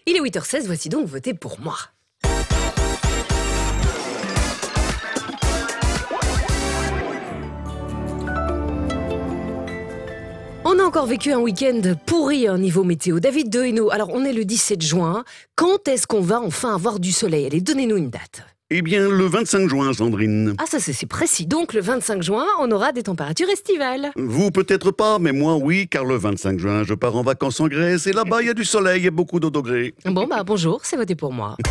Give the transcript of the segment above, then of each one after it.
Il est 8h16, voici donc Votez pour moi. On a encore vécu un week-end pourri niveau météo. David de Hainaut, alors on est le 17 juin. Quand est-ce qu'on va enfin avoir du soleil? Allez, donnez-nous une date. Eh bien, le 25 juin, Sandrine. Ah, ça c'est précis. Donc le 25 juin, on aura des températures estivales. Vous peut-être pas, mais moi oui, car le 25 juin, je pars en vacances en Grèce et là-bas, il y a du soleil et beaucoup de degrés. Bon, bonjour, c'est Votez pour moi.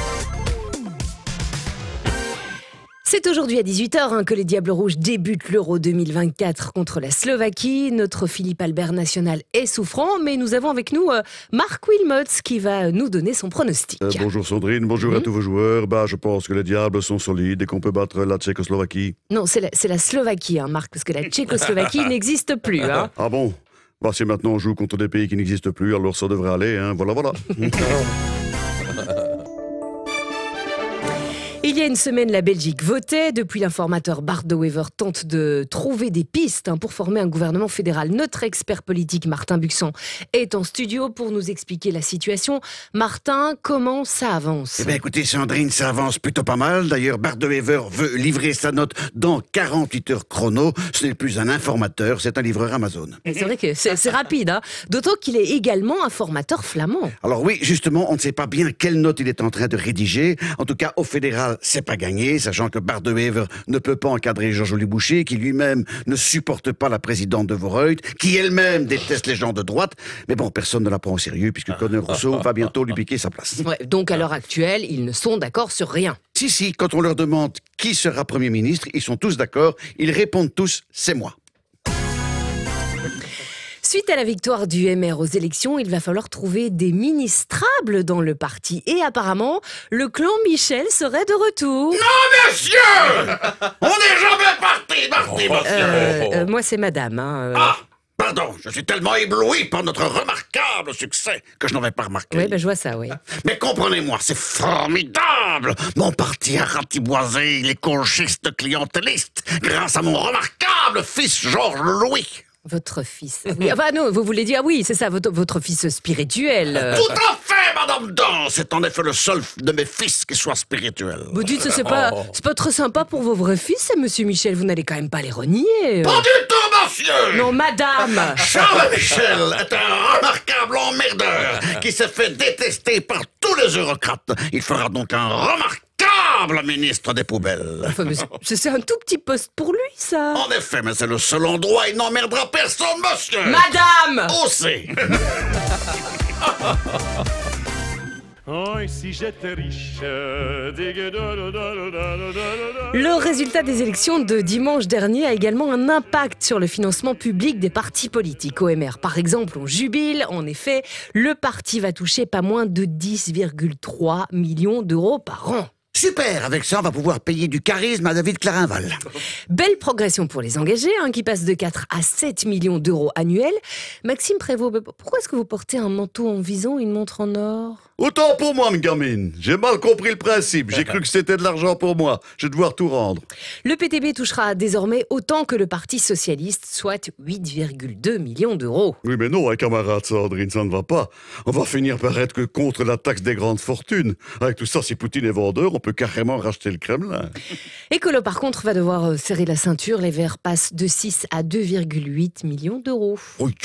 C'est aujourd'hui à 18h que les Diables Rouges débutent l'Euro 2024 contre la Slovaquie. Notre Philippe Albert national est souffrant, mais nous avons avec nous Marc Wilmots qui va nous donner son pronostic. Bonjour Sandrine, bonjour à tous vos joueurs. Je pense que les Diables sont solides et qu'on peut battre la Tchécoslovaquie. Non, c'est la Slovaquie, Marc, parce que la Tchécoslovaquie n'existe plus. Ah bon? Si maintenant on joue contre des pays qui n'existent plus, alors ça devrait aller, voilà. Il y a une semaine, la Belgique votait. Depuis, l'informateur Bart de Wever tente de trouver des pistes pour former un gouvernement fédéral. Notre expert politique, Martin Buxan, est en studio pour nous expliquer la situation. Martin, comment ça avance? Écoutez, Sandrine, ça avance plutôt pas mal. D'ailleurs, Bart de Wever veut livrer sa note dans 48 heures chrono. Ce n'est plus un informateur, c'est un livreur Amazon. C'est vrai que c'est rapide, D'autant qu'il est également informateur flamand. Alors oui, justement, on ne sait pas bien quelle note il est en train de rédiger. En tout cas, au fédéral, c'est pas gagné, sachant que Bart de Wever ne peut pas encadrer Georges Boucher, qui lui-même ne supporte pas la présidente de Vooruit, qui elle-même déteste les gens de droite. Mais bon, personne ne la prend au sérieux, puisque Conor Rousseau va bientôt lui piquer sa place. Ouais, donc à l'heure actuelle, ils ne sont d'accord sur rien. Si, quand on leur demande qui sera Premier ministre, ils sont tous d'accord, ils répondent tous « c'est moi ». Suite à la victoire du MR aux élections, il va falloir trouver des ministrables dans le parti. Et apparemment, le clan Michel serait de retour. Non, monsieur! On n'est jamais parti, monsieur! Moi, c'est madame. Ah, pardon, je suis tellement ébloui par notre remarquable succès que je n'avais pas remarqué. Oui, je vois ça, oui. Mais comprenez-moi, c'est formidable! Mon parti a ratiboisé les gauchistes clientélistes grâce à mon remarquable fils Georges Louis. Votre fils. Oui. Non, vous voulez dire, oui, c'est ça, votre fils spirituel. Tout à fait, madame Dan. C'est en effet le seul de mes fils qui soit spirituel. Vous dites, c'est pas très sympa pour vos vrais fils, monsieur Michel. Vous n'allez quand même pas les renier. Pas du tout, monsieur. Non, madame. Charles Michel est un remarquable emmerdeur qui s'est fait détester par tous les eurocrates. Il fera donc un remarquable ministre des poubelles. Enfin, mais c'est un tout petit poste pour lui, ça. En effet, mais c'est le seul endroit où il n'emmerdera personne, monsieur. Madame. Aussi. Oh, si j'étais riche. Le résultat des élections de dimanche dernier a également un impact sur le financement public des partis politiques. OMR, par exemple, on jubile. En effet, le parti va toucher pas moins de 10,3 millions d'euros par an. Super, avec ça, on va pouvoir payer du charisme à David Clarinval. Belle progression pour les engagés, qui passent de 4 à 7 millions d'euros annuels. Maxime Prévost, pourquoi est-ce que vous portez un manteau en vison et une montre en or? Autant pour moi, ma gamine. J'ai mal compris le principe. J'ai cru que c'était de l'argent pour moi. Je vais devoir tout rendre. Le PTB touchera désormais autant que le Parti Socialiste, soit 8,2 millions d'euros. Oui, mais non, camarade Sandrine, ça ne va pas. On va finir par être que contre la taxe des grandes fortunes. Avec tout ça, si Poutine est vendeur, on peut carrément racheter le Kremlin. Écolo, par contre, va devoir serrer la ceinture. Les Verts passent de 6 à 2,8 millions d'euros.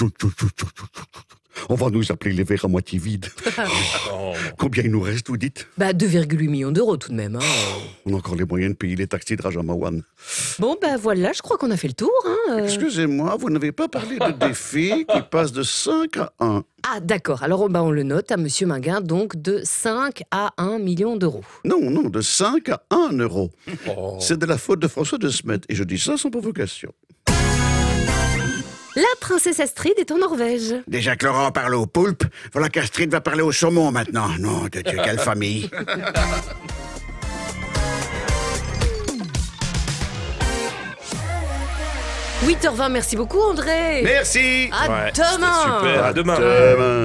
On va nous appeler les verres à moitié vides. Combien il nous reste, vous dites? 2,8 millions d'euros tout de même. On a encore les moyens de payer les taxis de Rajamawan. Bon, voilà, je crois qu'on a fait le tour. Excusez-moi, vous n'avez pas parlé de défi qui passe de 5 à 1. Ah, d'accord. Alors, on le note à Monsieur Minguin, donc de 5 à 1 million d'euros. Non, de 5 à 1 euro. C'est de la faute de François de Smet, et je dis ça sans provocation. La princesse Astrid est en Norvège. Déjà que Laurent parle au poulpe, voilà qu'Astrid va parler au saumon maintenant. Non, de Dieu, quelle famille. 8h20, merci beaucoup André. Merci. À demain. Super, à demain.